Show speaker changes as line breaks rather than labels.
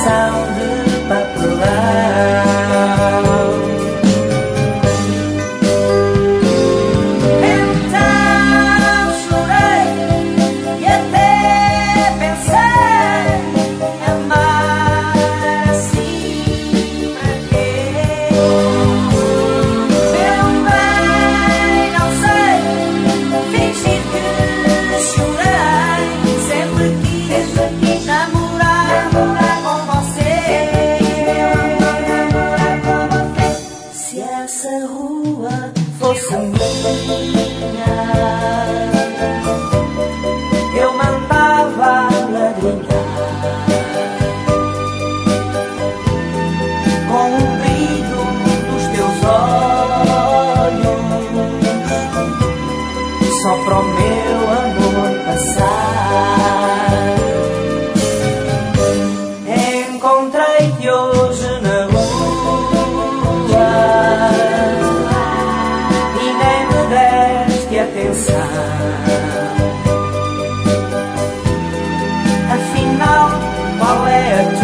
coração de papelão. Então chorei e até pensei, amar assim pra quê? Eu bem não sei fingir que chorei, sempre quis namorar com você. Se essa rua fosse minha, eu mandava ladrilhar com o brilho dos teus olhos, só para o meu amor passar. Encontrei-te hoje na rua e nem me deste atenção. Afinal, qual é a